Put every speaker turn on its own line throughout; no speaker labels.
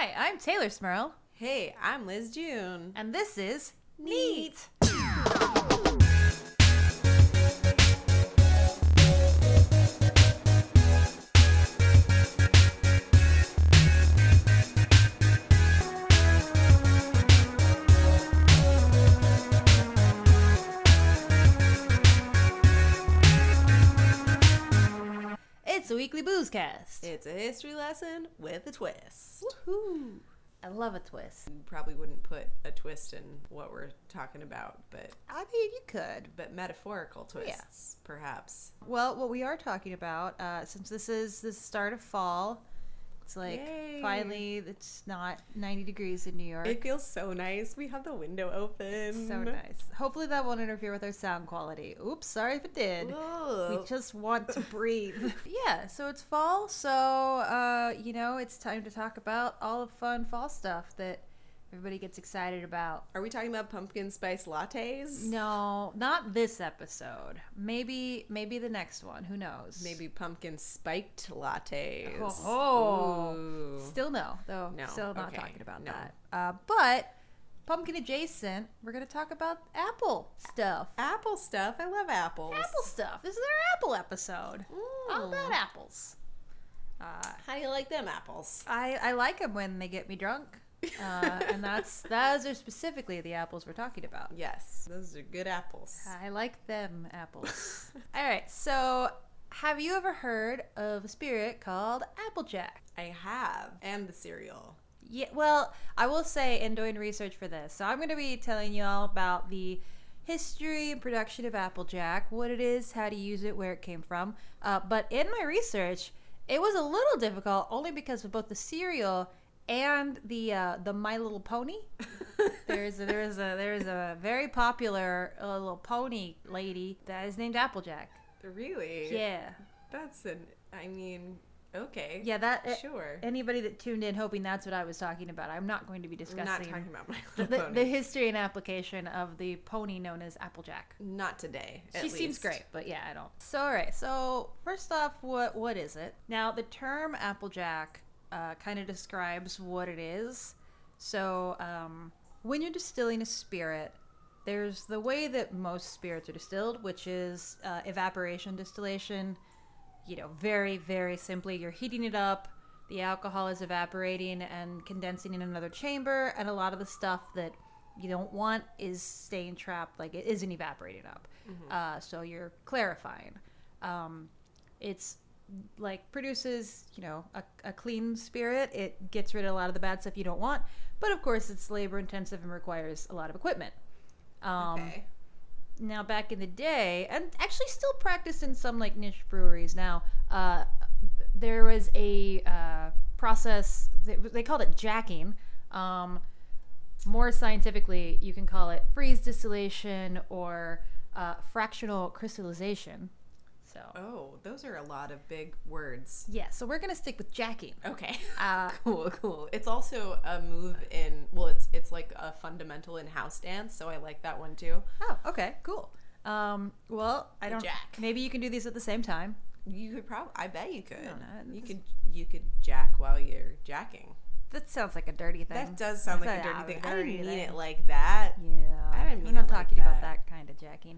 Hi, I'm Taylor Smurl,
Hey, I'm Liz June.
and this is Neat. It's a weekly boozecast.
It's a history lesson with a twist.
Woohoo! I love a twist.
You probably wouldn't put a twist in what we're talking about, but
I mean, you could.
metaphorical twists, perhaps.
Well, what we are talking about, since this is the start of fall, it's like
Yay.
finally it's not 90 degrees in New York.
It feels so nice. We have the window open.
So nice. Hopefully that won't interfere with our sound quality. Oops, sorry if it did.
Whoa.
We just want to breathe. Yeah, so it's fall, so it's time to talk about all the fun fall stuff that everybody gets excited about.
Are we talking about pumpkin spice lattes?
No, not this episode. Maybe the next one. Who knows?
Maybe pumpkin spiked lattes.
Oh.
Ooh.
Still no, though.
No,
Still not
okay,
talking about
no.
that. But pumpkin adjacent, we're going to talk about apple stuff.
Apple stuff. I love apples.
Apple stuff. This is our apple episode. All about apples.
How do you like them apples?
I like them when they get me drunk. And those are specifically the apples we're talking about.
Yes, those are good apples.
I like them apples. All right, so have you ever heard of a spirit called Applejack?
I have. And the cereal.
Yeah, well, I will say in doing research for this, so I'm going to be telling you all about the history and production of Applejack, what it is, how to use it, where it came from. But in my research, it was a little difficult only because of both the cereal and the My Little Pony. There's a very popular little pony lady that is named Applejack.
Really?
Yeah.
Okay.
Yeah,
Sure.
Anybody that tuned in hoping that's what I was talking about, I'm not going to be
I'm
discussing
not talking about My Little Pony.
the history and application of the pony known as Applejack.
Not today,
She seems great, but yeah, I don't. So, all right. So, first off, what is it? Now, the term Applejack kind of describes what it is. So, when you're distilling a spirit, there's the way that most spirits are distilled, which is evaporation distillation. Very, very simply, you're heating it up, the alcohol is evaporating and condensing in another chamber, and a lot of the stuff that you don't want is staying trapped, like it isn't evaporating up.
Mm-hmm.
So you're clarifying. It's like produces, a clean spirit. It gets rid of a lot of the bad stuff you don't want, but of course it's labor intensive and requires a lot of equipment.
Okay.
Now, back in the day, and actually still practiced in some like niche breweries now, there was a process, they called it jacking. More scientifically, you can call it freeze distillation or fractional crystallization. So,
Oh, those are a lot of big words.
yeah, so we're going to stick with jacking.
Okay.
Uh,
Cool. It's also a move in, it's like a fundamental in house dance, so I like that one too.
Oh, okay, cool. Well, I don't.
jack.
Maybe you can do these at the same time.
You could I bet you could.
don't know.
You could jack while you're jacking.
That sounds like a dirty thing.
That does sound like a
That's
dirty thing.
a
I didn't
dirty
mean
thing.
it like that.
Yeah,
I didn't mean
I'm not
it like
talking about
that.
that kind of jacking.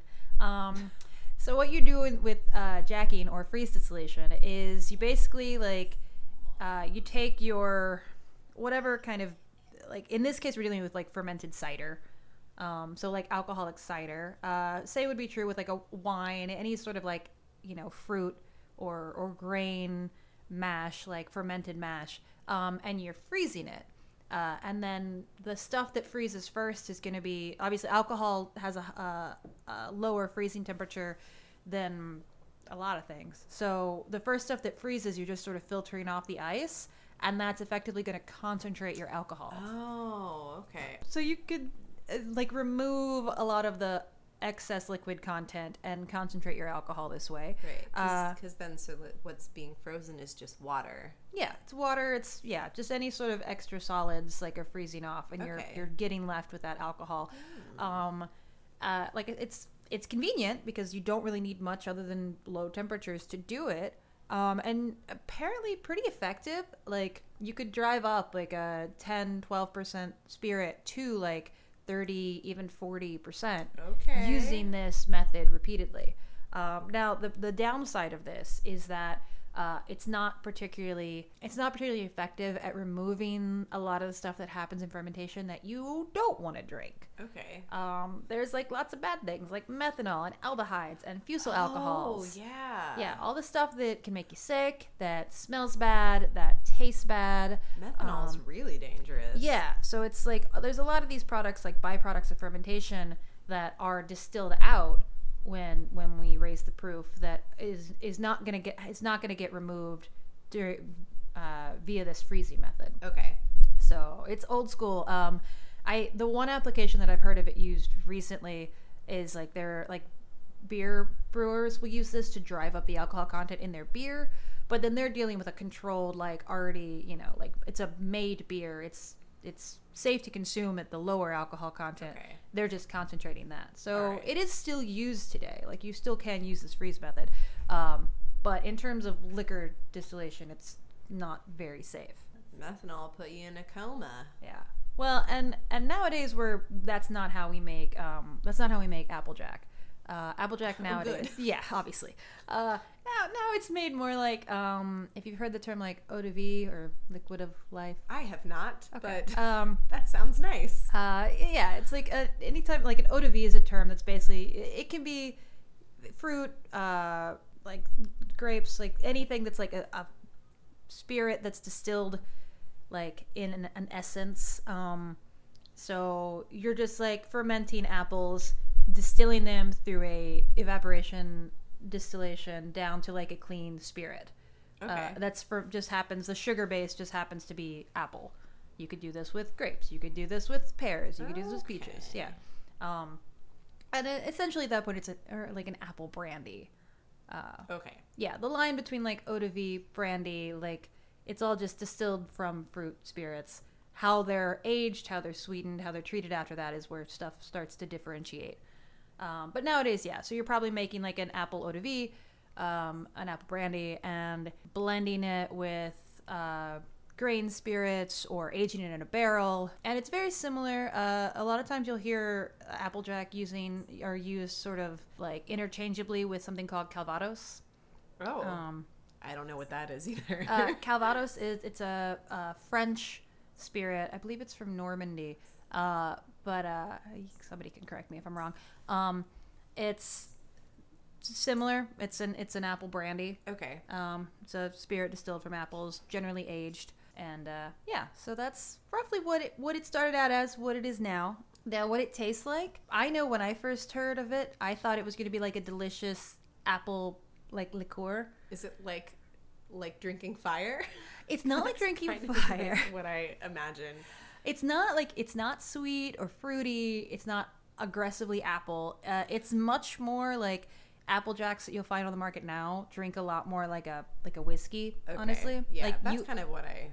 So what you're doing with jacking or freeze distillation is you basically you take your whatever kind of, like in this case we're dealing with like fermented cider. So like alcoholic cider. Say it would be true with like a wine, any sort of like fruit or grain mash, like fermented mash, and you're freezing it. And then the stuff that freezes first is going to be, obviously alcohol has a lower freezing temperature than a lot of things. So the first stuff that freezes, you're just sort of filtering off the ice, and that's effectively going to concentrate your alcohol.
Oh, okay.
So you could remove a lot of the excess liquid content and concentrate your alcohol this way.
Right. Because then what's being frozen is just water.
Yeah, it's water. It's just any sort of extra solids like are freezing off, and you're getting left with that alcohol. It's convenient because you don't really need much other than low temperatures to do it. And apparently pretty effective. Like you could drive up like a 10-12% spirit to like 30, even 40%
Okay.
using this method repeatedly. Now the downside of this is that it's not particularly effective at removing a lot of the stuff that happens in fermentation that you don't want to drink.
Okay.
There's like lots of bad things like methanol and aldehydes and fusel alcohols.
Oh, yeah.
Yeah, all the stuff that can make you sick, that smells bad, that tastes bad.
Methanol's really dangerous.
Yeah, so it's like there's a lot of these products like byproducts of fermentation that are distilled out when we raise the proof that is not gonna get removed via this freezing method.
Okay.
So it's old school. The one application that I've heard of it used recently is like they're like beer brewers will use this to drive up the alcohol content in their beer, but then they're dealing with a controlled like already like it's a made beer. It's safe to consume at the lower alcohol content.
Okay.
They're just concentrating that. So
Right.
it is still used today. Like you still can use this freeze method. But in terms of liquor distillation, it's not very safe.
Methanol will put you in a coma.
Yeah. Well, and nowadays that's not how we make Applejack. Applejack nowadays.
good.
Yeah, obviously. Now it's made more like if you've heard the term like eau de vie or liquid of life.
I have not,
Okay.
but that sounds nice.
Yeah, it's like anytime like an eau de vie is a term that's basically it can be fruit, like grapes, like anything that's like a spirit that's distilled like in an essence. So you're just like fermenting apples, distilling them through a evaporation distillation down to like a clean spirit.
Okay.
The sugar base just happens to be apple. You could do this with grapes. You could do this with pears. You could do this with peaches. Yeah. And essentially at that point it's like an apple brandy.
Okay.
Yeah, the line between like eau de vie, brandy, like it's all just distilled from fruit spirits. How they're aged, how they're sweetened, how they're treated after that is where stuff starts to differentiate. But nowadays, yeah, so you're probably making like an apple eau de vie, an apple brandy, and blending it with grain spirits or aging it in a barrel. And it's very similar. A lot of times you'll hear Applejack used sort of like interchangeably with something called Calvados.
Oh. I don't know what that is either.
Calvados it's a French spirit. I believe it's from Normandy. But somebody can correct me if I'm wrong. It's similar. It's an apple brandy.
Okay.
It's a spirit distilled from apples, generally aged, and yeah. So that's roughly what it started out as, what it is now. Now, what it tastes like. I know when I first heard of it, I thought it was going to be like a delicious apple like liqueur.
Is it like drinking fire?
It's not like drinking
kind of
fire.
what I imagine.
It's not sweet or fruity. It's not aggressively apple. It's much more like Apple Jacks that you'll find on the market now. Drink a lot more like a whiskey.
Okay.
Honestly,
Yeah,
like
that's kind of what I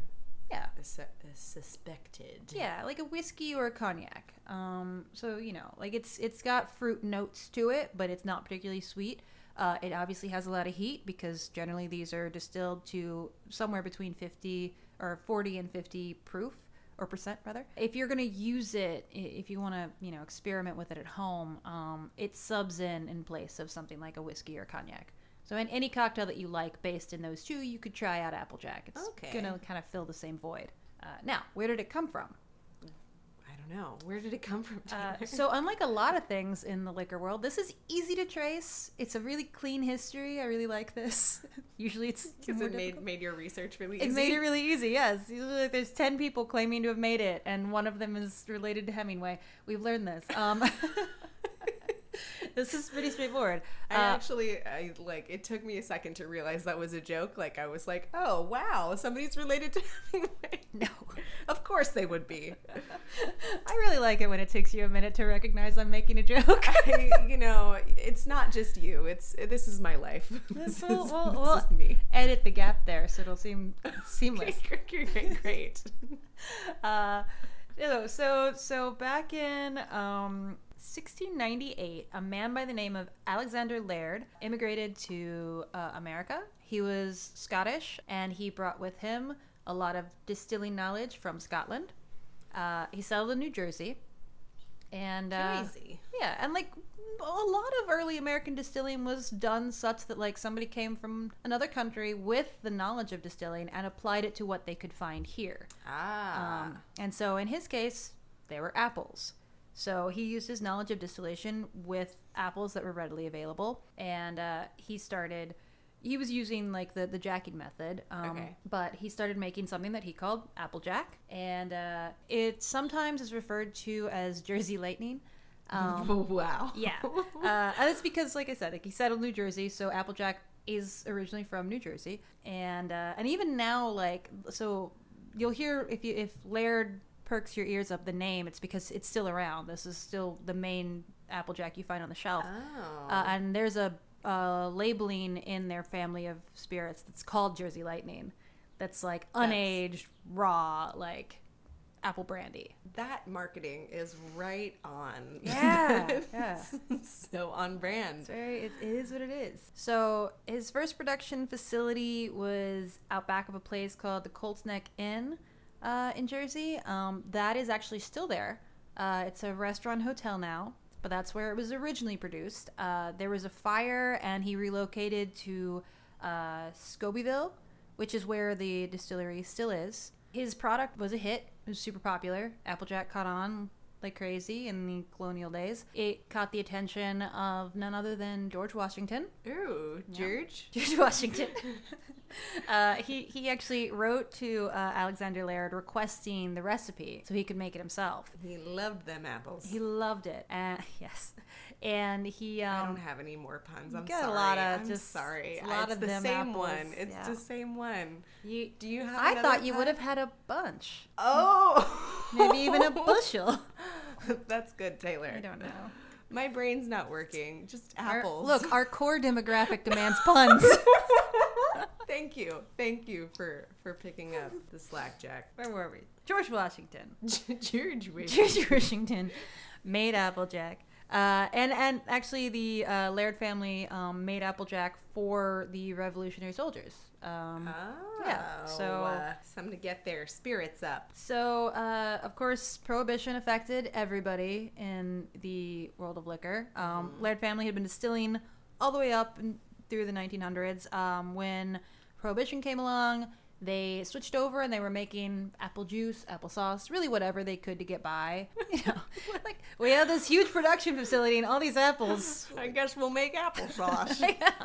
suspected.
Yeah, like a whiskey or a cognac. So like it's got fruit notes to it, but it's not particularly sweet. It obviously has a lot of heat because generally these are distilled to somewhere between 40 and 50 proof. Or percent rather. If you're gonna use it, if you want to, experiment with it at home, it subs in place of something like a whiskey or cognac. So in any cocktail that you like based in those two, you could try out Applejack. It's gonna kind of fill the same void. Now, where did it come from?
I don't know. Where did it come from?
So unlike a lot of things in the liquor world, this is easy to trace. It's a really clean history. I really like this. Usually it's
because
more
it made your research really easy.
It made it really easy, yes. Usually there's 10 people claiming to have made it, and one of them is related to Hemingway. We've learned this. This is pretty straightforward.
It took me a second to realize that was a joke. Like, I was like, oh, wow, somebody's related to Hemingway.
No.
Of course they would be.
I really like it when it takes you a minute to recognize I'm making a joke.
It's not just you. This is my life. This is me.
Edit the gap there so it'll seem seamless.
Great.
So back in 1698, a man by the name of Alexander Laird immigrated to America. He was Scottish, and he brought with him a lot of distilling knowledge from Scotland. He settled in New Jersey. And
Crazy.
yeah, and like a lot of early American distilling was done such that like somebody came from another country with the knowledge of distilling and applied it to what they could find here. And so in his case, they were apples. So he used his knowledge of distillation with apples that were readily available, and he was using like the jacking method, but he started making something that he called Applejack, and it sometimes is referred to as Jersey Lightning.
Wow.
Yeah. And that's because, like I said, like he settled New Jersey, so Applejack is originally from New Jersey, and even now, like, so you'll hear if Laird perks your ears up the name, it's because it's still around. This is still the main Applejack you find on the shelf. And there's a labeling in their family of spirits that's called Jersey Lightning. That's like unaged, raw, like apple brandy.
That marketing is right on.
Yeah, yeah.
So on brand.
It is what it is. So his first production facility was out back of a place called the Colts Neck Inn in Jersey. That is actually still there. It's a restaurant hotel now, but that's where it was originally produced. There was a fire, and he relocated to Scobeyville, which is where the distillery still is. His product was a hit. It was super popular. Applejack caught on like crazy in the colonial days. It caught the attention of none other than George Washington.
Ooh, George?
George Washington. He actually wrote to Alexander Laird requesting the recipe so he could make it himself.
He loved them apples.
He loved it. Yes. And he...
I don't have any more puns. I'm
got
sorry.
A lot of
I'm sorry.
A lot
it's
of
the
them
same
apples.
one. It's
Yeah.
the same one. Do you have
I
another
thought you
pun?
would have had a bunch.
Oh!
Maybe even a bushel.
That's good, Taylor.
I don't know.
My brain's not working. Just apples.
Our core demographic demands puns.
Thank you for picking up the slack, Jack.
Where were we? George Washington.
George
Washington made Applejack. And actually the Laird family made Applejack for the Revolutionary soldiers.
Something to get their spirits up.
So, of course, Prohibition affected everybody in the world of liquor. Laird family had been distilling all the way up through the 1900s. When Prohibition came along, they switched over and they were making apple juice, applesauce, really whatever they could to get by. You know, like we have this huge production facility and all these apples.
I guess we'll make applesauce.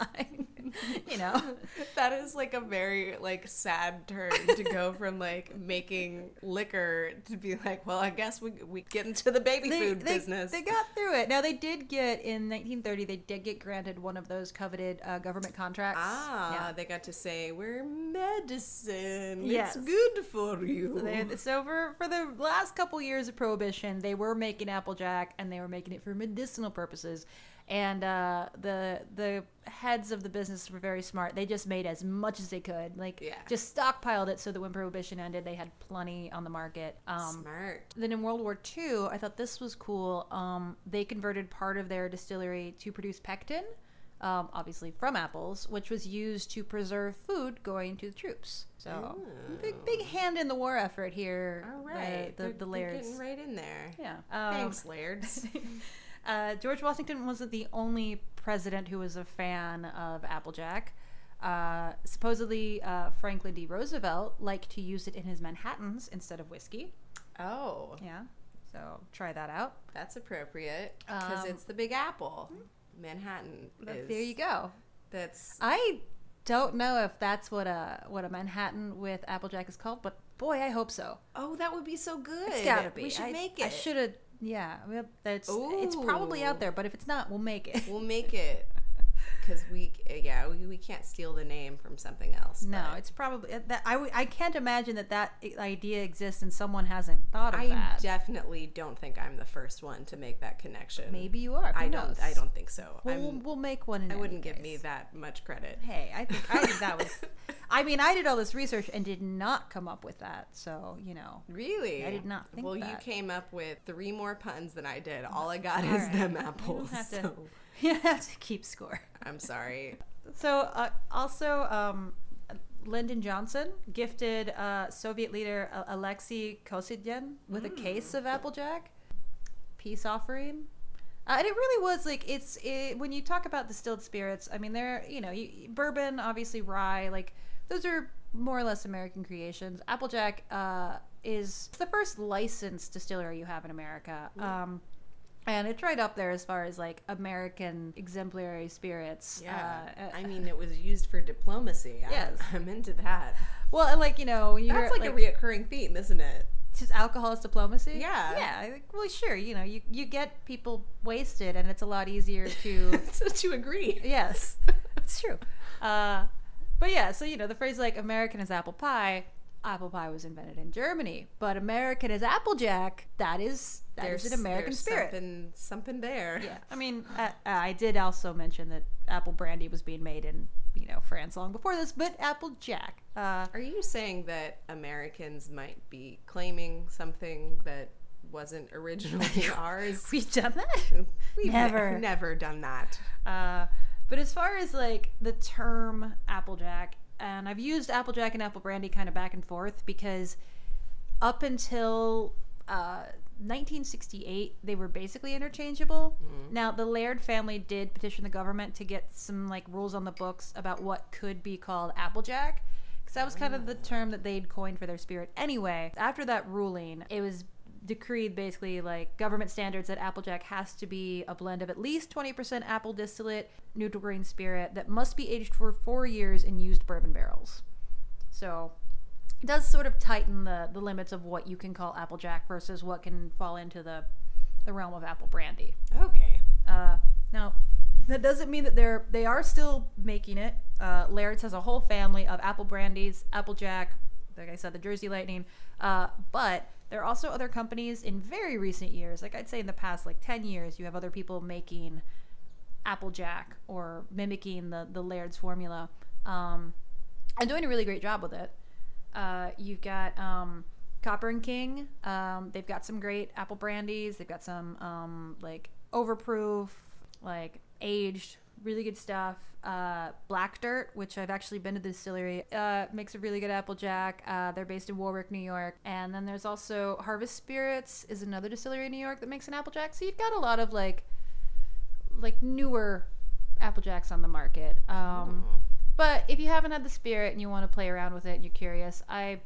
You know,
that is like a very like sad turn to go from like making liquor to be like, well, I guess we get into the baby food business.
They got through it. Now they did get in 1930. They did get granted one of those coveted government contracts.
They got to say we're medicine.
Yes.
It's good for you.
So for the last couple years of Prohibition, they were making Applejack and they were making it for medicinal purposes. And the heads of the business were very smart. They just made as much as they could. Just stockpiled it so that when Prohibition ended, they had plenty on the market.
Smart.
Then in World War II, I thought this was cool. They converted part of their distillery to produce pectin, obviously from apples, which was used to preserve food going to the troops. So big hand in the war effort here.
All right.
The
they're
Lairds.
getting right in there.
Yeah.
Thanks, Lairds.
George Washington wasn't the only president who was a fan of Applejack. Supposedly, Franklin D. Roosevelt liked to use it in his Manhattans instead of whiskey.
Oh.
Yeah. So try that out.
That's appropriate because it's the Big Apple. Manhattan.
There you go.
That's.
I don't know if that's what a Manhattan with Applejack is called, but boy, I hope so.
Oh, that would be so good.
It's gotta be.
We should make it.
I should have. Yeah, it's probably out there, but if it's not, we'll make it.
We'll make it because we can't steal the name from something else.
No, it's probably that. I can't imagine that idea exists and someone hasn't thought of that.
I definitely don't think I'm the first one to make that connection.
Maybe you are.
I don't think so.
We'll make one.
I wouldn't give me that much credit.
Hey, I think that was. I mean, I did all this research and did not come up with that. So, you know.
Really?
I did not think that.
Well, you came up with 3 more puns than I did. All I got is them apples.
You have to keep score.
I'm sorry.
So also, Lyndon Johnson gifted Soviet leader Alexei Kosygin with a case of Applejack, peace offering. And it really was like when you talk about distilled spirits, I mean, bourbon, obviously rye, like those are more or less American creations. Applejack is the first licensed distillery you have in America. And it's right up there as far as like American exemplary spirits.
Yeah. I mean, it was used for diplomacy.
Yes.
I'm into that.
Well, and like, when
that's like a reoccurring theme, isn't it?
Just alcohol is diplomacy?
Yeah.
Yeah. Well, sure. You get people wasted and it's a lot easier to...
to agree.
Yes. It's true. But yeah, so, the phrase like American is apple pie was invented in Germany. But American is Applejack, that is an American spirit.
Something there.
Yeah. I mean, I did also mention that apple brandy was being made in, France long before this, but Applejack.
Are you saying that Americans might be claiming something that wasn't originally ours?
We've done that?
We've never done that.
But as far as like the term Applejack, and I've used Applejack and apple brandy kind of back and forth because up until 1968, they were basically interchangeable. Now, the Laird family did petition the government to get some like rules on the books about what could be called Applejack, because that was kind of the term that they'd coined for their spirit anyway. After that ruling, it was decreed basically like government standards that Applejack has to be a blend of at least 20% apple distillate, neutral grain spirit that must be aged for 4 years in used bourbon barrels. So it does sort of tighten the limits of what you can call Applejack versus what can fall into the realm of apple brandy.
Okay.
Now, that doesn't mean that they are still making it. Laird's has a whole family of apple brandies, Applejack, like I said, the Jersey Lightning, but there are also other companies in very recent years, like I'd say in the past like 10 years, you have other people making Applejack or mimicking the Laird's formula, and doing a really great job with it. You've got Copper and King. They've got some great apple brandies. They've got some like overproof, like aged, really good stuff. Black Dirt, which I've actually been to the distillery, makes a really good Applejack. They're based in Warwick, New York. And then there's also Harvest Spirits is another distillery in New York that makes an Applejack. So you've got a lot of like newer Applejacks on the market. But if you haven't had the spirit and you want to play around with it and you're curious,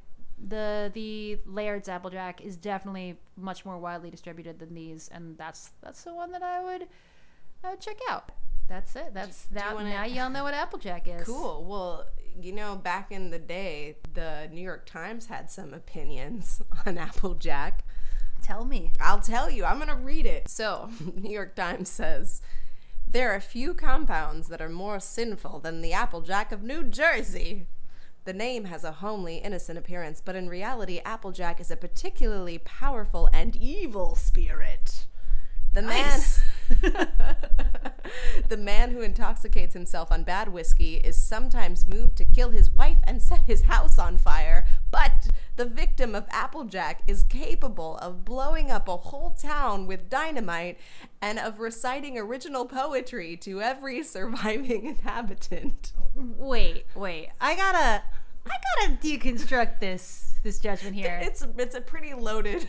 the Laird's Applejack is definitely much more widely distributed than these, and that's the one that I would check out. That's it. Now y'all know what Applejack is.
Cool. Well, back in the day, the New York Times had some opinions on Applejack.
Tell me.
I'll tell you. I'm going to read it. So, New York Times says, there are few compounds that are more sinful than the Applejack of New Jersey. The name has a homely, innocent appearance, but in reality, Applejack is a particularly powerful and evil spirit. The man who intoxicates himself on bad whiskey is sometimes moved to kill his wife and set his house on fire, but the victim of Applejack is capable of blowing up a whole town with dynamite and of reciting original poetry to every surviving inhabitant.
Wait. I gotta deconstruct this judgment here.
It's a pretty loaded.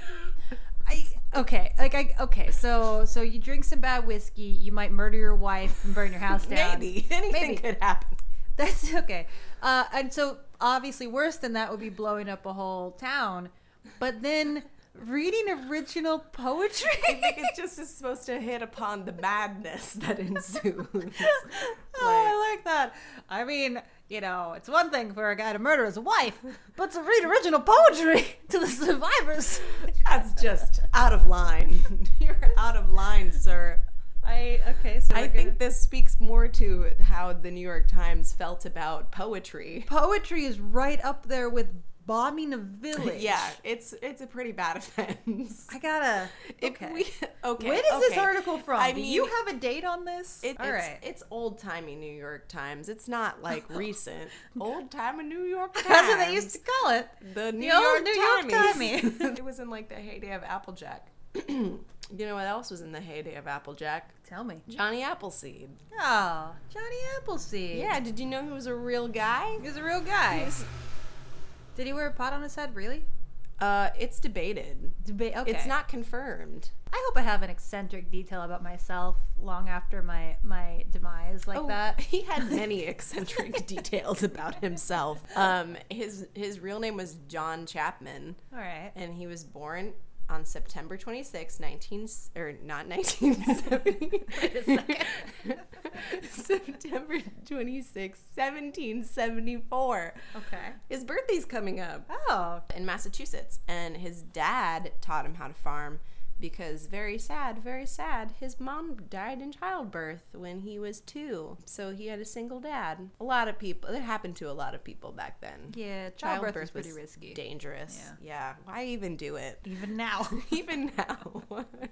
So you drink some bad whiskey, you might murder your wife and burn your house down.
Maybe anything could happen.
That's okay. And so obviously worse than that would be blowing up a whole town. But then reading original poetry.
I think it just is supposed to hit upon the madness that ensues.
I like that. I mean, it's one thing for a guy to murder his wife, but to read original poetry to the survivors.
That's just out of line. You're out of line, sir.
I
think this speaks more to how the New York Times felt about poetry.
Poetry is right up there with bombing a village.
Yeah, it's a pretty bad offense.
Okay.
Okay.
When is this article from? Do you have a date on this?
It's old-timey New York Times. It's not like recent. Old-timey New York Times.
That's what they used to call it.
The New
York
York
Times.
It was in like the heyday of Applejack. You know what else was in the heyday of Applejack?
Tell me.
Johnny Appleseed.
Oh, Johnny Appleseed.
Yeah, did you know he was a real guy?
He was a real guy. Did he wear a pot on his head, really?
It's debated.
Okay.
It's not confirmed.
I hope I have an eccentric detail about myself long after my demise like that.
He had many eccentric details about himself. His real name was John Chapman.
All right.
And he was born on September 26, 1970.
Wait a second.
September 26, 1774.
Okay.
His birthday's coming up.
Oh.
In Massachusetts. And his dad taught him how to farm because very sad, his mom died in childbirth when he was 2. So he had a single dad. A lot of people, it happened to a lot of people back then.
Yeah, childbirth was pretty risky.
Dangerous. Yeah. Why even do it?
Even now.
Even now.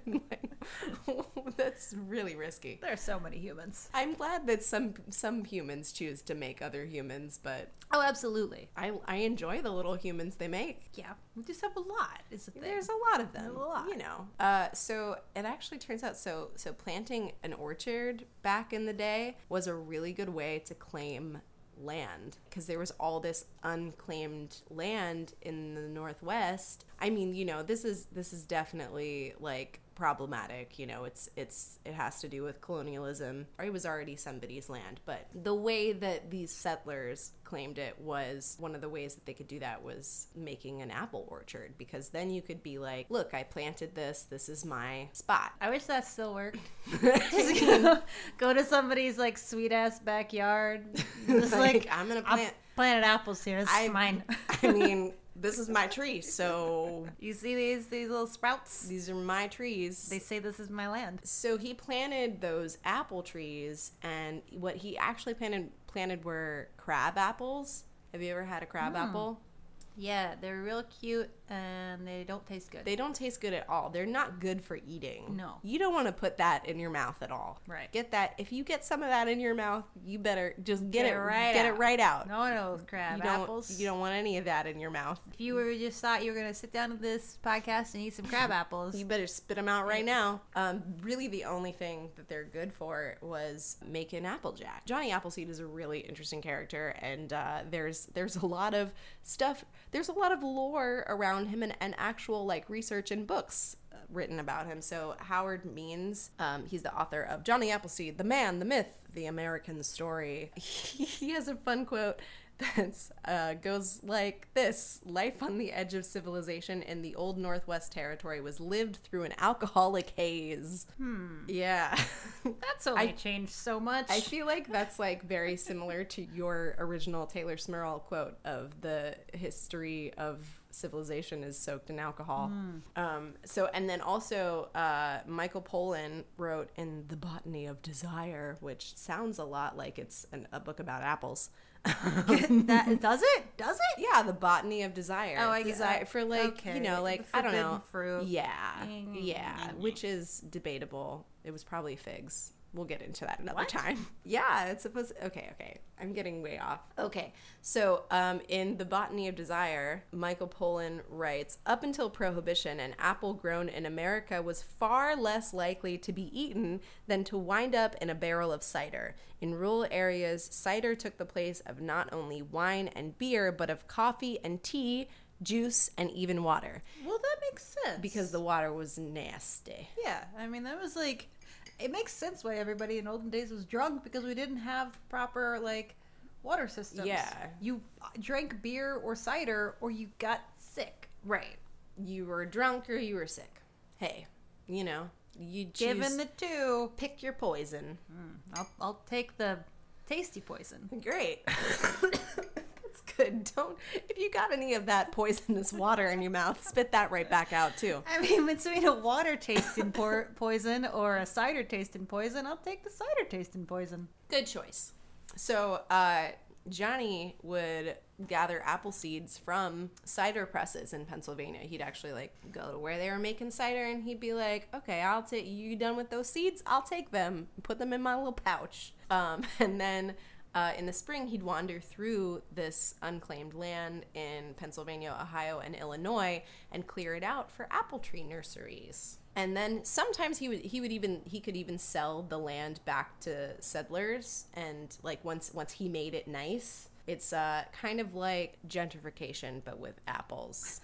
That's really risky.
There are so many humans.
I'm glad that some humans choose to make other humans, but
Oh, absolutely.
I enjoy the little humans they make.
Yeah. We just have a lot, is the thing.
There's a lot of them.
There's a lot.
You know. So it actually turns out so planting an orchard back in the day was a really good way to claim land because there was all this unclaimed land in the Northwest. I mean, you know, this is definitely like problematic. You know, it has to do with colonialism, or it was already somebody's land, but the way that these settlers claimed it was one of the ways that they could do that was making an apple orchard, because then you could be like, look, I planted this is my spot.
I wish that still worked. Go to somebody's like sweet ass backyard. Just like
I'm gonna
planted apples here. This is mine.
I mean, this is my tree, so
you see these little sprouts?
These are my trees.
They say this is my land.
So he planted those apple trees, and what he actually planted were crab apples. Have you ever had a crab apple?
Yeah, they're real cute and they don't taste good.
They don't taste good at all. They're not good for eating.
No.
You don't want to put that in your mouth at all.
Right.
Get that. If you get some of that in your mouth, you better just get it
right
out.
No, crab apples.
You don't want any of that in your mouth.
If you were just thought you were going to sit down to this podcast and eat some crab apples,
you better spit them out right now. Really the only thing that they're good for was making Applejack. Johnny Appleseed is a really interesting character, and there's a lot of stuff. There's a lot of lore around him and actual like research and books written about him. So Howard Means, he's the author of Johnny Appleseed, The Man, the Myth, The American Story. He has a fun quote that goes like this: life on the edge of civilization in the old Northwest Territory was lived through an alcoholic haze. Yeah.
That's only changed so much.
I feel like that's like very similar to your original Taylor Smirl quote of the history of civilization is soaked in alcohol. And then also Michael Pollan wrote in The Botany of Desire, which sounds a lot like it's a book about apples.
That does it?
Yeah, The Botany of Desire.
Oh, I
Desire for like
okay.
You know, like
the
I don't know,
fruit.
Yeah, which is debatable. It was probably figs. We'll get into that another time. Yeah, it's supposed to, okay. I'm getting way off. Okay, so in The Botany of Desire, Michael Pollan writes, up until Prohibition, an apple grown in America was far less likely to be eaten than to wind up in a barrel of cider. In rural areas, cider took the place of not only wine and beer, but of coffee and tea, juice, and even water.
Well, that makes sense.
Because the water was nasty.
Yeah, I mean, that was like... It makes sense why everybody in olden days was drunk, because we didn't have proper, like, water systems.
Yeah.
You drank beer or cider or you got sick.
Right. You were drunk or you were sick. Hey, you know, you choose.
Given the two.
Pick your poison.
I'll take the tasty poison.
Great. That's good. If you got any of that poisonous water in your mouth, spit that right back out too.
I mean, between a water tasting poison or a cider tasting poison, I'll take the cider tasting poison.
Good choice. So, Johnny would gather apple seeds from cider presses in Pennsylvania. He'd actually like go to where they were making cider, and he'd be like, okay, I'll take, you done with those seeds? I'll take them, put them in my little pouch. And then in the spring, he'd wander through this unclaimed land in Pennsylvania, Ohio, and Illinois and clear it out for apple tree nurseries. And then sometimes he could even sell the land back to settlers, and like once he made it nice, it's kind of like gentrification but with apples.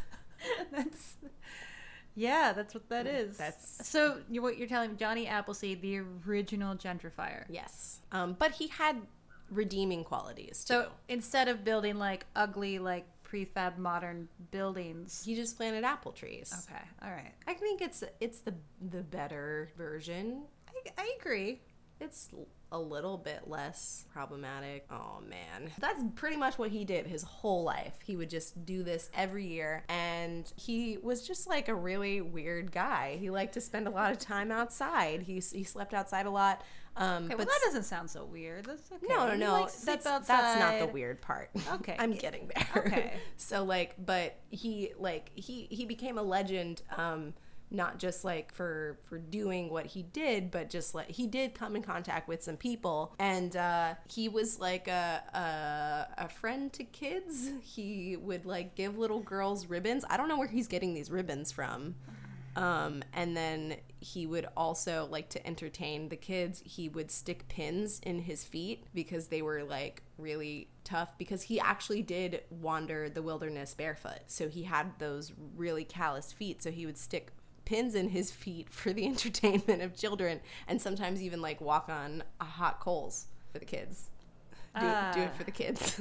That's what that is. So what you're telling me, Johnny Appleseed, the original gentrifier.
Yes. But he had redeeming qualities too.
So instead of building like ugly like prefab modern buildings,
he just planted apple trees.
Okay, all right.
I think it's the better version.
I agree.
It's a little bit less problematic. Oh man, that's pretty much what he did his whole life. He would just do this every year, and he was just like a really weird guy. He liked to spend a lot of time outside. He slept outside a lot.
Okay, but that doesn't sound so weird. That's okay.
No. That's not the weird part.
Okay,
I'm getting there.
Okay.
So but he became a legend. Not just like for doing what he did, but just like he did come in contact with some people, and he was like a friend to kids. He would like give little girls ribbons. I don't know where he's getting these ribbons from. And then he would also, like, to entertain the kids, he would stick pins in his feet because they were like really tough, because he actually did wander the wilderness barefoot, so he had those really calloused feet, so he would stick pins in his feet for the entertainment of children, and sometimes even like walk on hot coals for the kids. Do it for the kids.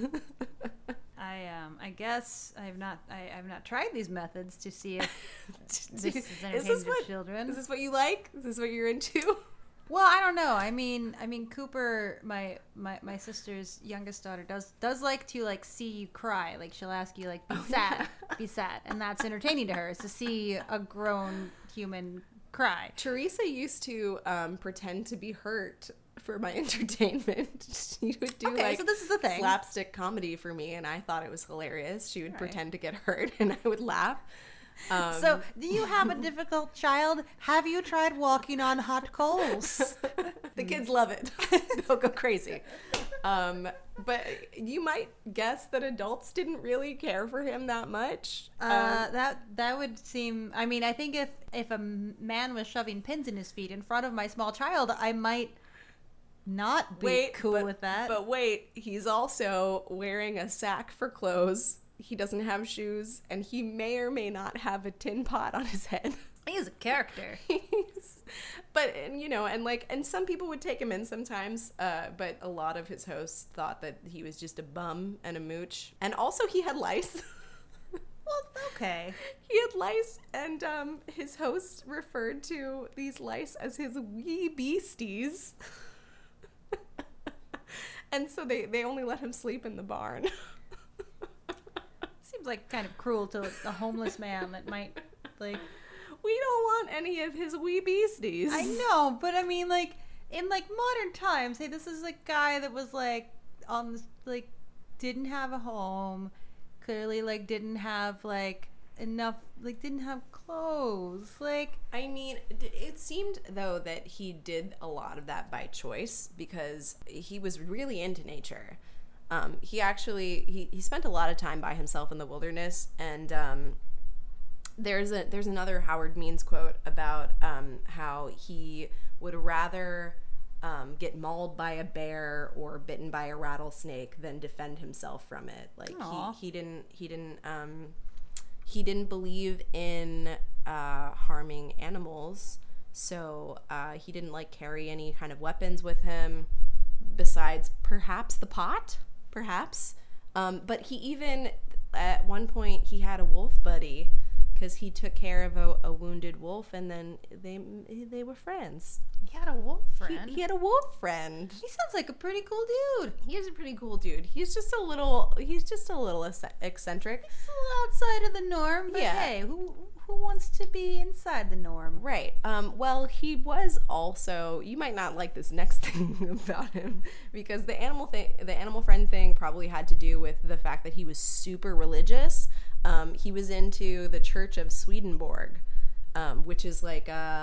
I guess I've not tried these methods to see if this is entertaining for children.
Is this what you like? Is this what you're into?
Well, I don't know. I mean, Cooper, my sister's youngest daughter, does like to like see you cry. Like she'll ask you like, be sad, and that's entertaining to her, is to see a grown human cry.
Teresa used to pretend to be hurt for my entertainment. She would do
so this is the thing.
Slapstick comedy for me, and I thought it was hilarious. She would pretend to get hurt, and I would laugh.
So, do you have a difficult child? Have you tried walking on hot coals?
The kids love it. They'll go crazy. But you might guess that adults didn't really care for him that much.
That would seem. I mean, I think if a man was shoving pins in his feet in front of my small child, I might not be cool with that.
But wait, he's also wearing a sack for clothes. He doesn't have shoes, and he may or may not have a tin pot on his head.
He's a character.
And some people would take him in sometimes, but a lot of his hosts thought that he was just a bum and a mooch. And also he had lice.
Well, okay.
He had lice, and his hosts referred to these lice as his wee beasties. And so they only let him sleep in the barn.
Seems like kind of cruel to a homeless man that might, like...
We don't want any of his wee beasties.
I know, but I mean, like, in, like, modern times, hey, this is a guy that was, like, on this, like, didn't have a home, clearly, like, didn't have, like, enough, like, didn't have clothes, like...
I mean, it seemed, though, that he did a lot of that by choice, because he was really into nature. He actually, he spent a lot of time by himself in the wilderness, and there's another Howard Means quote about how he would rather get mauled by a bear or bitten by a rattlesnake than defend himself from it. Like he didn't believe in harming animals, so he didn't like carry any kind of weapons with him besides perhaps the pot. Perhaps. But he even, at one point, he had a wolf buddy because he took care of a wounded wolf, and then they were friends.
He had a wolf friend?
He had a wolf friend.
He sounds like a pretty cool dude.
He is a pretty cool dude. He's just a little eccentric.
He's a little outside of the norm, but hey, who wants to be inside the norm?
Right. Well, he was also, you might not like this next thing about him, because the animal friend thing probably had to do with the fact that he was super religious. He was into the Church of Swedenborg, which is like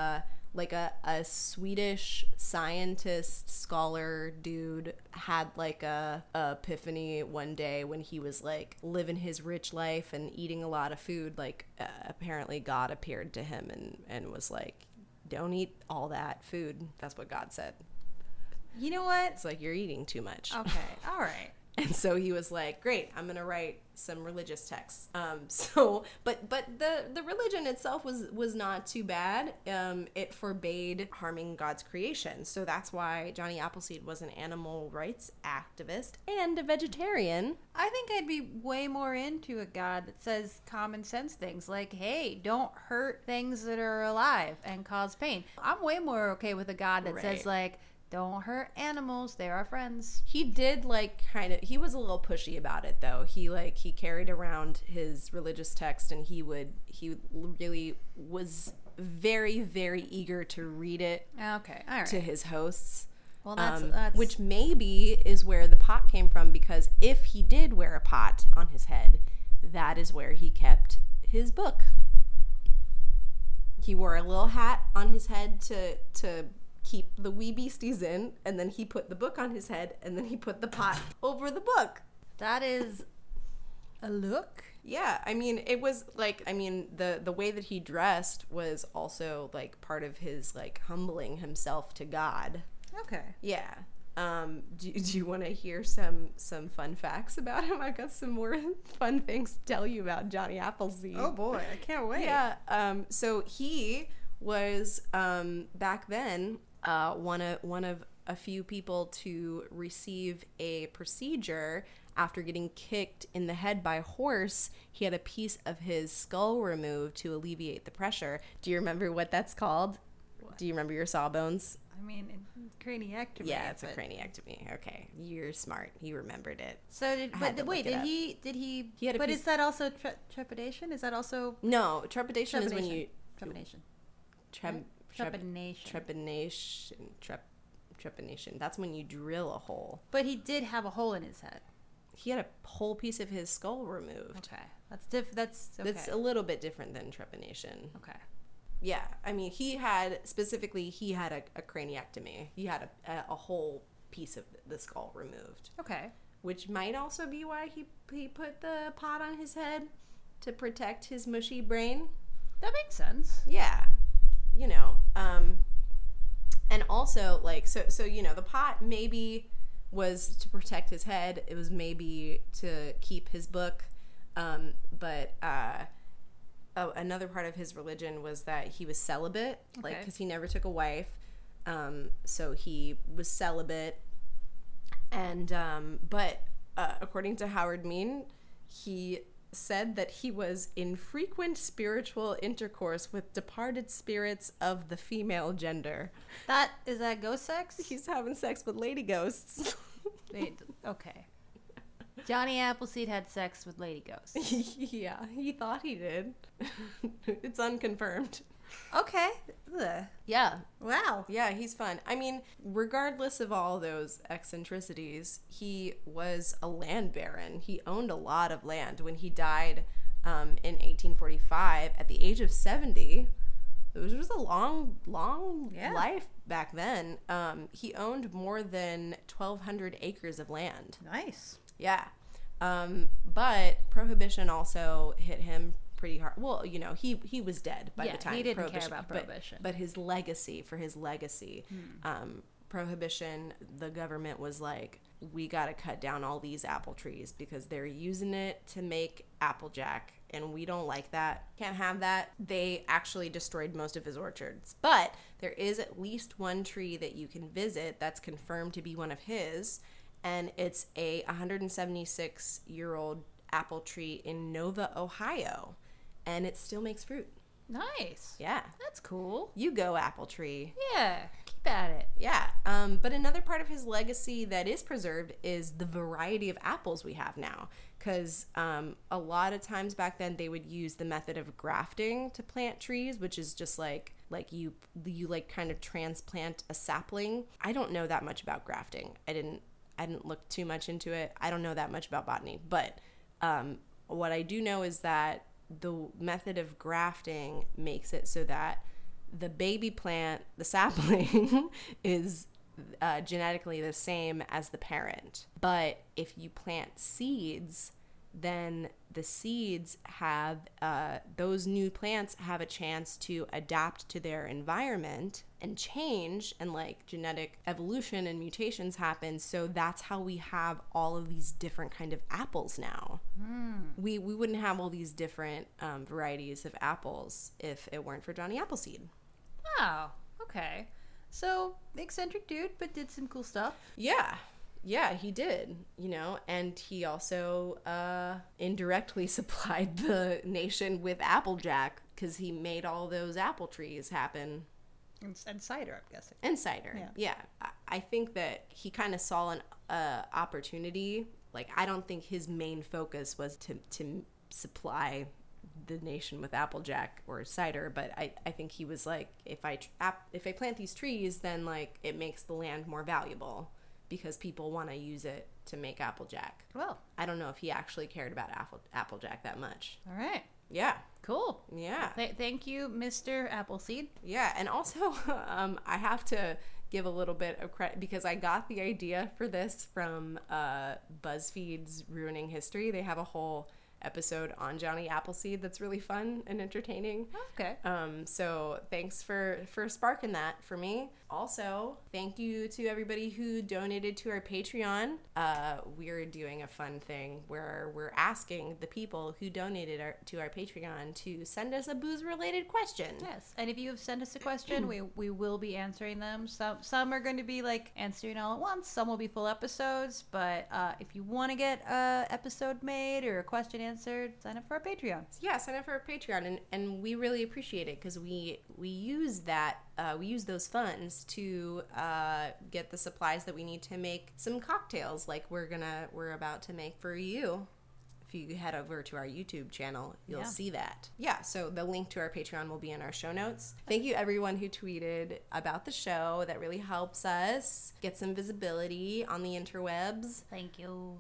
like a Swedish scientist scholar dude had like a epiphany one day when he was like living his rich life and eating a lot of food. Like apparently God appeared to him and was like, don't eat all that food. That's what God said.
You know what?
It's like, you're eating too much.
Okay, all right.
And so he was like, great, I'm going to write some religious texts. But the religion itself was not too bad. It forbade harming God's creation. So that's why Johnny Appleseed was an animal rights activist and a vegetarian.
I think I'd be way more into a God that says common sense things like, hey, don't hurt things that are alive and cause pain. I'm way more okay with a God that says, like, don't hurt animals. They're our friends.
He did he was a little pushy about it though. He carried around his religious text and he really was very, very eager to read it
Okay, all right.
to his hosts.
Well, that's
which maybe is where the pot came from, because if he did wear a pot on his head, that is where he kept his book. He wore a little hat on his head to keep the wee beasties in, and then he put the book on his head, and then he put the pot over the book.
That is a look.
Yeah, I mean, it was like, the way that he dressed was also like part of his like humbling himself to God.
Okay.
Yeah. Do you want to hear some fun facts about him? I've got some more fun things to tell you about Johnny Appleseed.
Oh boy, I can't wait.
Yeah. So he was back then one of a few people to receive a procedure after getting kicked in the head by a horse. He had a piece of his skull removed to alleviate the pressure. Do you remember what that's called? What? Do you remember your sawbones?
I mean, craniectomy.
Yeah, it's a craniectomy. Okay, you're smart. You remembered it.
So did he?
He had a
but
piece.
Is that also trepidation? Is that also
No, trepidation is when you
trepidation?
Trepanation. That's when you drill a hole.
But he did have a hole in his head.
He had a whole piece of his skull removed.
Okay, that's okay.
That's a little bit different than trepanation.
Okay.
Yeah, I mean, he had a craniectomy. He had a whole piece of the skull removed.
Okay.
Which might also be why he put the pot on his head, to protect his mushy brain.
That makes sense.
Yeah. You know, and also like so you know, the pot maybe was to protect his head. It was maybe to keep his book, but another part of his religion was that he was celibate, like because he never took a wife, so he was celibate, and but according to Howard Mean, he said that he was in frequent spiritual intercourse with departed spirits of the female gender.
Is that ghost sex?
He's having sex with lady ghosts.
Wait, okay. Johnny Appleseed had sex with lady ghosts.
Yeah, he thought he did. It's unconfirmed.
Okay. Ugh.
Yeah.
Wow.
Yeah, he's fun. I mean, regardless of all those eccentricities, he was a land baron. He owned a lot of land. When he died in 1845 at the age of 70, it was just a long life back then. He owned more than 1,200 acres of land.
Nice.
Yeah. But Prohibition also hit him pretty hard. Well, you know, he was dead by the time
he didn't care about Prohibition.
But his legacy, Prohibition, the government was like, we got to cut down all these apple trees because they're using it to make Applejack, and we don't like that. Can't have that. They actually destroyed most of his orchards. But there is at least one tree that you can visit that's confirmed to be one of his, and it's a 176-year-old apple tree in Nova, Ohio, and it still makes fruit.
Nice.
Yeah.
That's cool.
You go, apple tree.
Yeah. Keep at it.
Yeah. But another part of his legacy that is preserved is the variety of apples we have now. Because a lot of times back then they would use the method of grafting to plant trees, which is just like you like kind of transplant a sapling. I don't know that much about grafting. I didn't look too much into it. I don't know that much about botany. But what I do know is that the method of grafting makes it so that the baby plant, the sapling, is genetically the same as the parent. But if you plant seeds, then the seeds have, those new plants have a chance to adapt to their environment and change, and like genetic evolution and mutations happen. So that's how we have all of these different kind of apples now. We wouldn't have all these different varieties of apples if it weren't for Johnny Appleseed.
Oh, okay. So, eccentric dude, but did some cool stuff.
Yeah, he did, you know, and he also indirectly supplied the nation with Applejack because he made all those apple trees happen.
And cider, I'm guessing.
And cider, yeah. I think that he kind of saw an opportunity. Like, I don't think his main focus was to supply the nation with Applejack or cider, but I think he was like, if I plant these trees, then like it makes the land more valuable because people want to use it to make Applejack.
Well,
I don't know if he actually cared about Applejack that much.
All right.
Yeah.
Cool.
Yeah.
Thank you, Mr. Appleseed.
Yeah, and also I have to give a little bit of credit because I got the idea for this from BuzzFeed's Ruining History. They have a whole episode on Johnny Appleseed that's really fun and entertaining.
Okay.
So thanks for sparking that for me. Also, thank you to everybody who donated to our Patreon. We're doing a fun thing where we're asking the people who donated to our Patreon to send us a booze-related question.
Yes, and if you have sent us a question, we will be answering them. Some are going to be like answering all at once. Some will be full episodes. But if you want to get a episode made or a question answered, sign up for our Patreon.
Yeah, sign up for our Patreon, and we really appreciate it because we use that. We use those funds to get the supplies that we need to make some cocktails like we're about to make for you. If you head over to our YouTube channel, you'll see that. Yeah, so the link to our Patreon will be in our show notes. Thank you everyone who tweeted about the show. That really helps us get some visibility on the interwebs.
Thank you.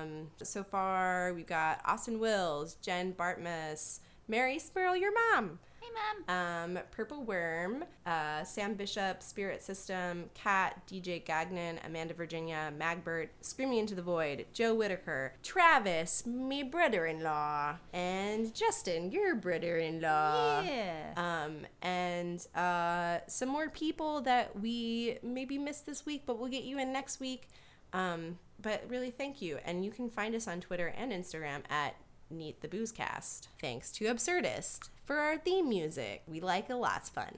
So far, we've got Austin Wills, Jen Bartmus, Mary Squirrel, your mom.
Hey, Mom.
Purple Worm, Sam Bishop, Spirit System, Kat, DJ Gagnon, Amanda Virginia, Magbert, Screaming Into the Void, Joe Whitaker, Travis, me brother-in-law, and Justin, your brother-in-law.
Yeah.
And some more people that we maybe missed this week, but we'll get you in next week. But really, thank you. And you can find us on Twitter and Instagram at Neat the Boozecast. Thanks to Absurdist for our theme music. We like a lot's fun.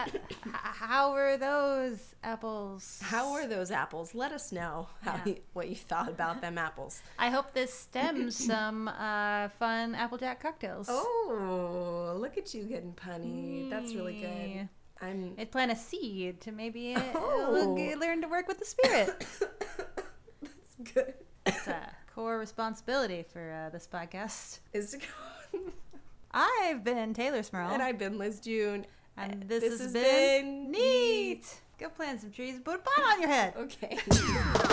How were those apples?
How were those apples? Let us know what you thought about them apples.
I hope this stems some fun Applejack cocktails.
Oh, look at you getting punny. That's really good.
I'd plant a seed to maybe learn to work with the spirit.
That's good.
It's a core responsibility for this podcast.
Is to go.
I've been Taylor Smurl.
And I've been Liz June.
And this has been Neat. Go plant some trees and put a pot on your head.
Okay.